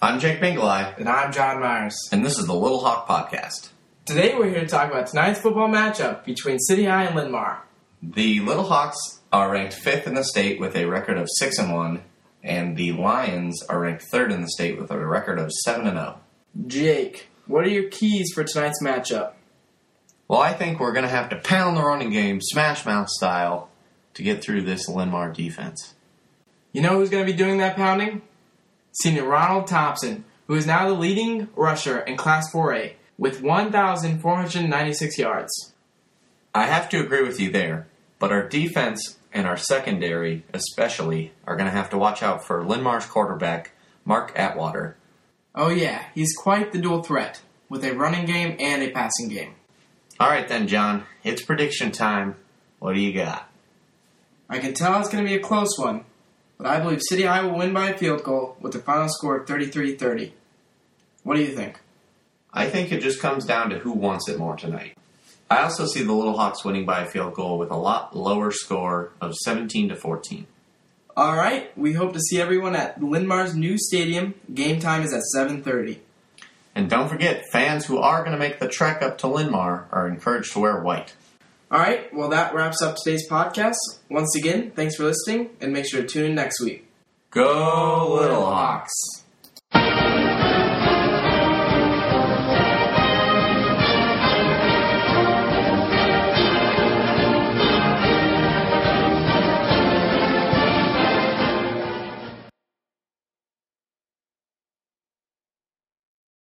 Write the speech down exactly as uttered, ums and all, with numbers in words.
I'm Jake Bingley. And I'm John Myers. And this is the Little Hawk Podcast. Today we're here to talk about tonight's football matchup between City High and Linn-Mar. The Little Hawks are ranked fifth in the state with a record of six and one, and the Lions are ranked third in the state with a record of seven and oh. Jake, what are your keys for tonight's matchup? Well, I think we're going to have to pound the running game, smash mouth style, to get through this Linn-Mar defense. You know who's going to be doing that pounding? Senior Ronald Thompson, who is now the leading rusher in Class four A with one thousand four hundred ninety-six yards. I have to agree with you there, but our defense and our secondary especially are going to have to watch out for Linn-Mar's quarterback, Mark Atwater. Oh yeah, he's quite the dual threat, with a running game and a passing game. All right then, John, it's prediction time. What do you got? I can tell it's going to be a close one, but I believe City High will win by a field goal with a final score of thirty-three thirty. What do you think? I think it just comes down to who wants it more tonight. I also see the Little Hawks winning by a field goal with a lot lower score of seventeen to fourteen. All right, we hope to see everyone at Linn-Mar's new stadium. Game time is at seven thirty. And don't forget, fans who are going to make the trek up to Linn-Mar are encouraged to wear white. All right, well, that wraps up today's podcast. Once again, thanks for listening, and make sure to tune in next week. Go Little Hawks!